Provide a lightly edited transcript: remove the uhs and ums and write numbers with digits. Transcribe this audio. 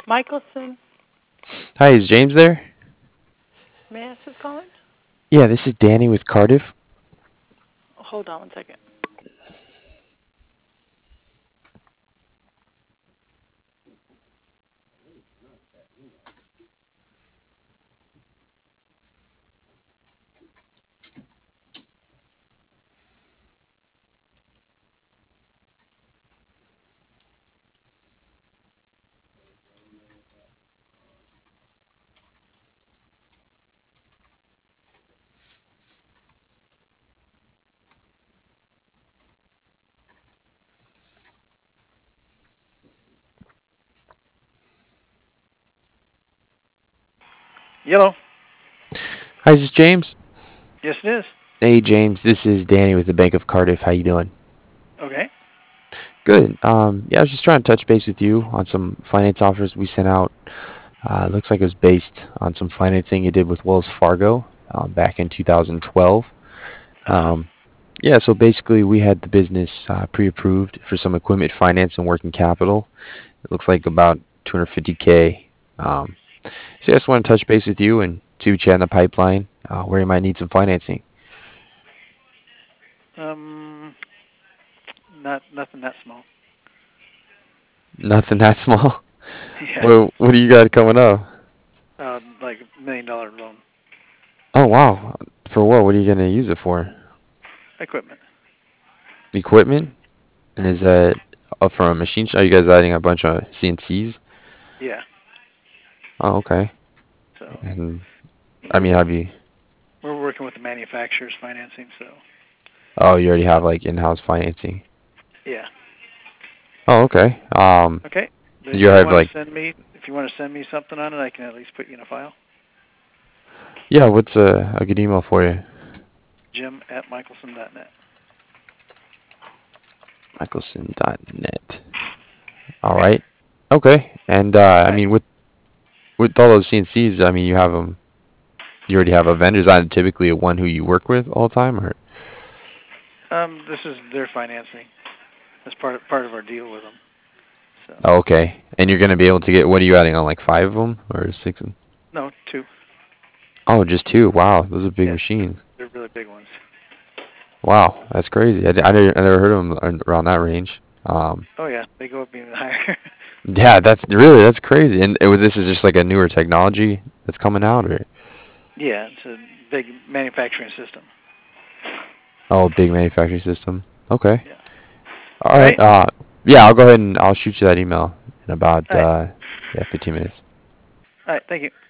Michelson, Hi, is James there? may I ask who's calling? Yeah, this is Danny with Cardiff. Hold on one second. Yellow. Hi, is this James? Yes, it is. Hey, James, this is Danny with the Bank of Cardiff. How you doing? Okay. Good. Yeah, I was just trying to touch base with you on some finance offers we sent out. It looks like it was based on some financing you did with Wells Fargo back in 2012. Uh huh. Um, yeah, so basically we had the business pre-approved for some equipment finance and working capital. It looks like about 250K. Um, so I just want to touch base with you and see what you had in the pipeline, where you might need some financing. Um, not nothing that small. Nothing that small. Yeah. What do you got coming up? Like $1 million loan Oh wow. For what? What are you gonna use it for? equipment. Equipment? And Hmm. is that up from a machine shop? Are you guys adding a bunch of CNCs? Yeah. Oh, okay. So And I we're mean, have you? we're working with the manufacturer's financing. So Oh, you already have like in-house financing. yeah. Oh, okay. Okay. But You have like, if you want to send me something on it, I can at least put you in a file. yeah. What's a good email for you? Jim@Michelson.net. Michelson.net. All Okay. right. Okay. And All I right. mean, with all those CNCs, I mean, you have them. You already have a vendor. Is that typically one who you work with all the time, or? This is their financing. That's part of our deal with them. So Oh, okay. And you're gonna be able to get, what are you adding on, like five of them or six of them? no, two. Oh, just two. Wow, those are big Yeah, machines. they're really big ones. Wow, that's crazy. I never heard of them around that range. Oh yeah, they go up even higher. Yeah, that's crazy. And this is just like a newer technology that's coming out, or Yeah, it's a big manufacturing system. oh, big manufacturing system. Okay. Yeah. All All right. right. Yeah, I'll go ahead and I'll shoot you that email in about All right. yeah, 15 minutes. All right. Thank you.